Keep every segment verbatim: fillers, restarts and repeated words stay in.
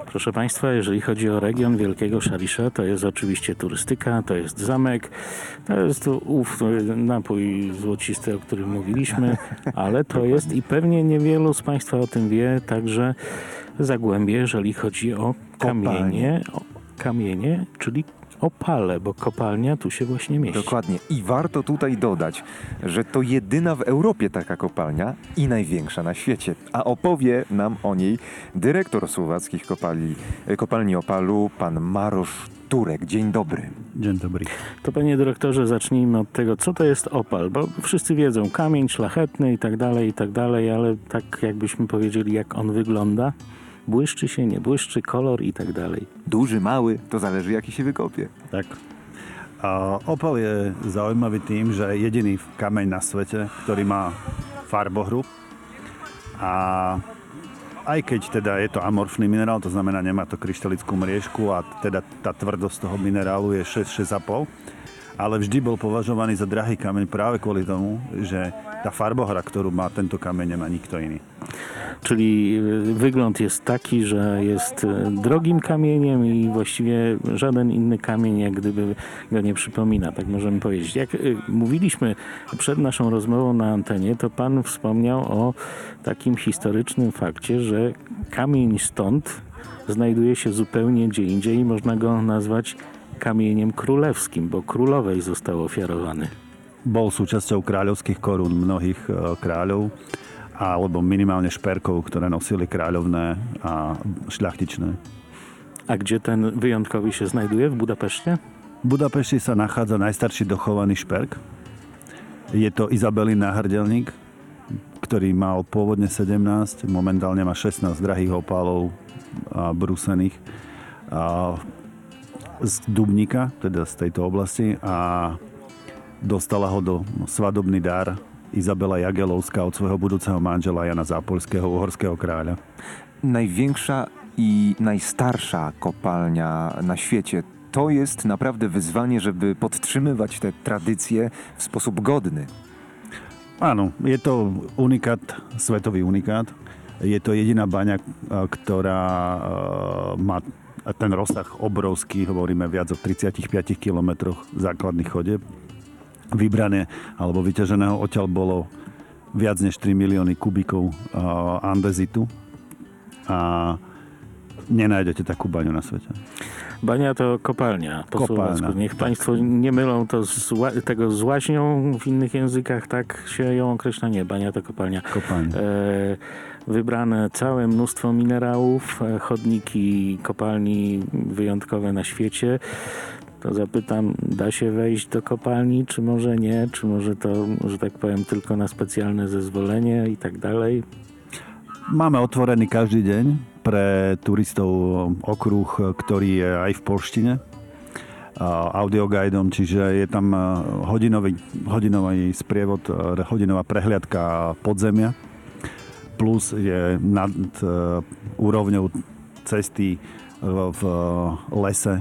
Proszę Państwa, jeżeli chodzi o region Wielkiego Szalisza, to jest oczywiście turystyka, to jest zamek, to jest ów napój złocisty, o którym mówiliśmy, ale to jest i pewnie niewielu z Państwa o tym wie, także Zagłębie, jeżeli chodzi o kamienie, o kamienie, czyli opale, bo kopalnia tu się właśnie mieści. Dokładnie. I warto tutaj dodać, że to jedyna w Europie taka kopalnia i największa na świecie. A opowie nam o niej dyrektor słowackich kopalni, kopalni Opalu, pan Maroš Turek. Dzień dobry. Dzień dobry. To panie dyrektorze, zacznijmy od tego, co to jest opal, bo wszyscy wiedzą, kamień szlachetny i tak dalej, i tak dalej, ale tak jakbyśmy powiedzieli, jak on wygląda. Błyszczy się, nie błyszczy, kolor i tak dalej. Duży, mały, to zależy jaki się wykopie. Tak. A opal je zaujímavý tým, že je jediný kameň na svete, ktorý má farbohru. A aj keď teda je to amorfný minerál, to znamená, nemá to kryštalickú mriežku a teda tá tvrdosť toho minerálu je šesť až šesť a pol, ale vždy bol považovaný za drahý kameň práve kvôli tomu, že tá farbohra, ktorú má tento kameň, nemá nikto iný. Czyli wygląd jest taki, że jest drogim kamieniem i właściwie żaden inny kamień jak gdyby go nie przypomina, tak możemy powiedzieć. Jak mówiliśmy przed naszą rozmową na antenie, to pan wspomniał o takim historycznym fakcie, że kamień stąd znajduje się zupełnie gdzie indziej i można go nazwać kamieniem królewskim, bo królowej został ofiarowany. Bol súčasťou kráľovských korún mnohých kráľov, alebo minimálne šperkov, ktoré nosili kráľovné a šľachtičné. A gdzie ten wyjątkowy się znajduje? W Budapeszcie? V Budapešti sa nachádza najstarší dochovaný šperk. Je to Izabelin náhrdelník, ktorý mal pôvodne sedemnásť, momentálne má šestnásť drahých opálov a brúsených a z Dubníka, teda z tejto oblasti, a dostala ho do svadobný dar Izabela Jagelovská od svojho budúceho manžela Jana Zápolského, uhorského kráľa. Największa i najstarsza kopalnia na świecie. To jest naprawdę wyzwanie, żeby podtrzymywać te tradycje w sposób godny. Áno, je to unikát, svetový unikát. Je to jediná baňa, ktorá má ten rozsah obrovský, hovoríme viac o tridsaťpäť kilometroch základných chodieb. Vybrané alebo vyťaženého odtiaľ bolo viac než tri milióny kubíkov andezitu a nenájdete takú baňu na svete. Bania to kopalnia po Kopalnia. słowacku. Niech Państwo nie mylą to z, ła- tego z łaźnią w innych językach, tak się ją określa. Nie, bania to kopalnia. Kopalnia. E, wybrane całe mnóstwo minerałów, e, chodniki kopalni wyjątkowe na świecie. To zapytam, da się wejść do kopalni, czy może nie? Czy może to, że tak powiem, tylko na specjalne zezwolenie i tak dalej? Máme otvorený každý deň pre turistov okruh, ktorý je aj v polštine, audioguidom, čiže je tam hodinový, hodinový sprievod, hodinová prehliadka podzemia, plus je nad úrovňou cesty v lese.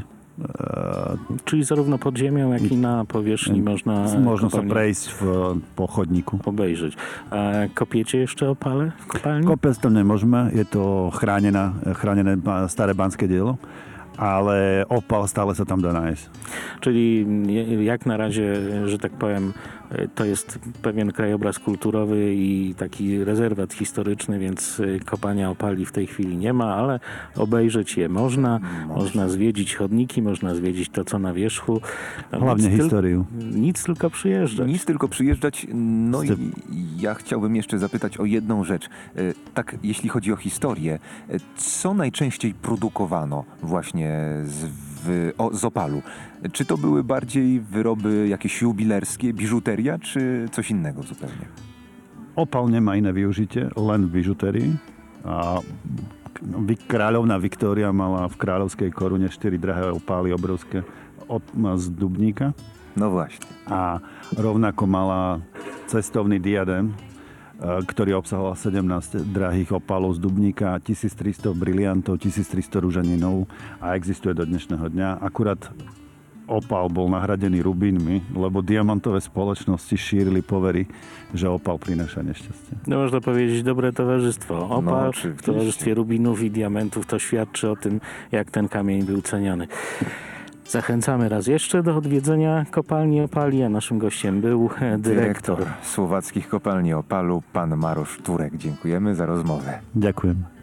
Czyli zarówno pod ziemią, jak i na powierzchni można, Można sa kopalnię prejsť v, po chodníku. obejrzeć. A kopiecie jeszcze opale w kopalni? Kopec tam nemôžeme, je to chránená, chránené ba- staré banské dielo, ale opal stále sa tam dá nájsť. Czyli je- jak na razie, że tak powiem, to jest pewien krajobraz kulturowy i taki rezerwat historyczny, więc kopania opali w tej chwili nie ma, ale obejrzeć je można. Można zwiedzić chodniki, można zwiedzić to, co na wierzchu. No, Hlavne nic tyl- históriu. Nic tylko przyjeżdżać. Nic tylko przyjeżdżać. No i ja chciałbym jeszcze zapytać o jedną rzecz. E, Tak, jeśli chodzi o historię, e, co najczęściej produkowano właśnie z, w, o, z opalu? Czy to były bardziej wyroby jakieś jubilerskie, biżuteria, czy coś innego zupełnie? Opal nemá iné využitie, len v bižutérii. A vy- kráľovná Viktória mala v kráľovskej korune štyri drahé opály obrovské od, z Dubníka. No właśnie. A rovnako mala cestovný diadém, ktorý obsahoval sedemnásť drahých opálov z Dubníka, tisíctristo briliantov, tisíctristo ružaninov a existuje do dnešného dňa. Akurát opál bol nahradený rubínmi, lebo diamantové spoločnosti šírili povery, že opál prináša nešťastie. No można powiedzieć dobre towarzystwo. Opał No, w oczywiście. towarzystwie rubinów i diamentów to świadczy o tym, jak ten kamień był ceniony. Zachęcamy raz jeszcze do odwiedzenia kopalni opali, a naszym gościem był e, dyrektor. Dyrektor Słowackich Kopalni Opalu, pan Marosz Turek. Dziękujemy za rozmowę. Ďakujem.